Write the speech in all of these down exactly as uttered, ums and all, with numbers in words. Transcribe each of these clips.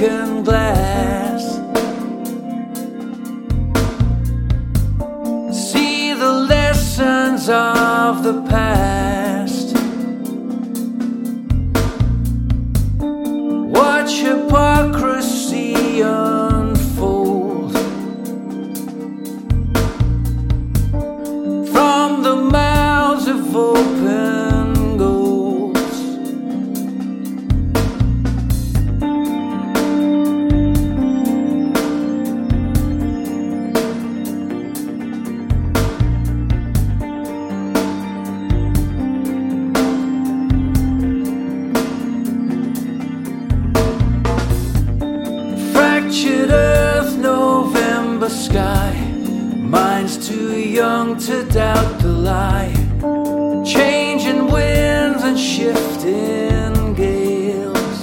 broken glass. See the lessons of the past. Watch hypocrisy unfold from the mouths of open goals. Fractured earth, November sky. Mind's too young to doubt the lie. Changing winds and shifting gales.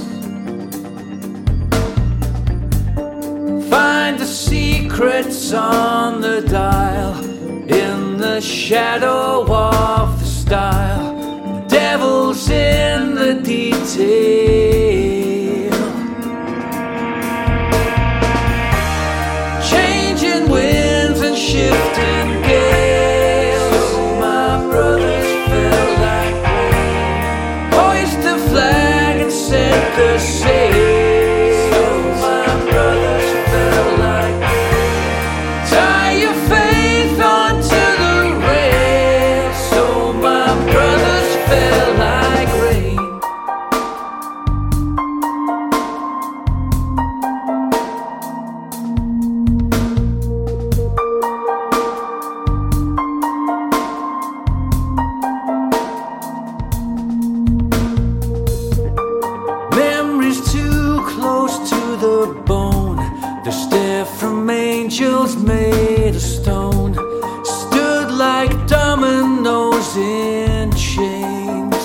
Find the secrets on the dial, in the shadow of the style. The devil's in the detail. Changing winds and shifting gales. So my brothers felt like rain. Hoist the flag and set the sail. So my brothers felt like rain. Tie your faith onto the rail. So my brothers felt like rain. Memories too close to the bone. The stare from angels made of stone. Stood like dominoes in chains.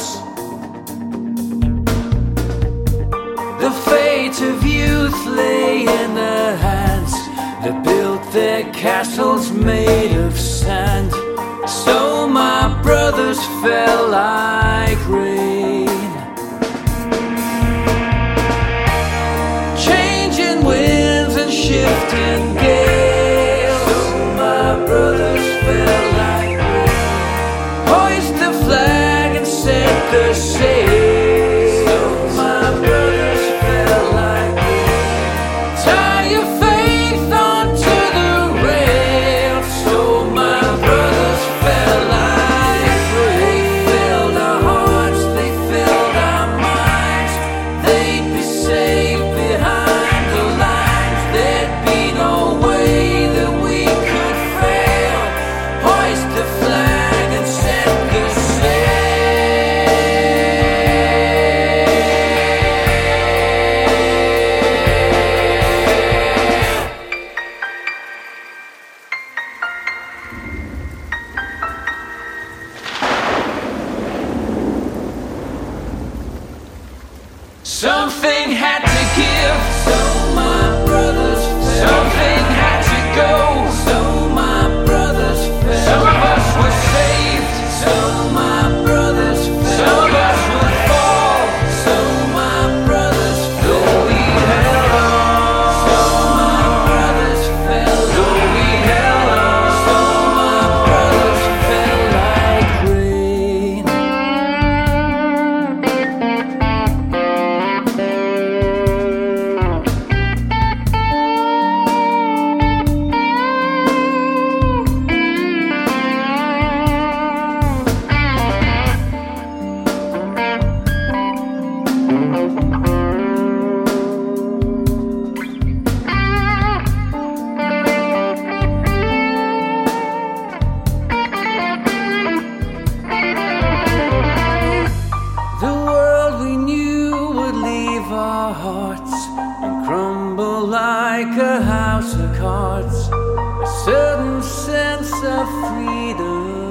The fate of youth lay in their hands. They built their castles made of sand. So my brothers fell like rain. Changing winds and shifting gales. So my brothers felt like rain. Hoist the flag and set the sail. So my brothers felt like rain. Tie your faith onto the rail. So my brothers felt like rain. They filled our hearts, they filled our minds. They'd be safe behind the lines. There'd be no way that we could fail. Hoist the flag and set the sail. Something had to give, so my brothers fell. Something had to go, so my brothers fell. Some of us were saved, so my brothers fell. Some of us would fall, so my brothers fell. Though we held on, so my brothers fell. Though we held on, so my brothers fell like rain. The world we knew would leave our hearts and crumble like a house of cards. A certain sense of freedom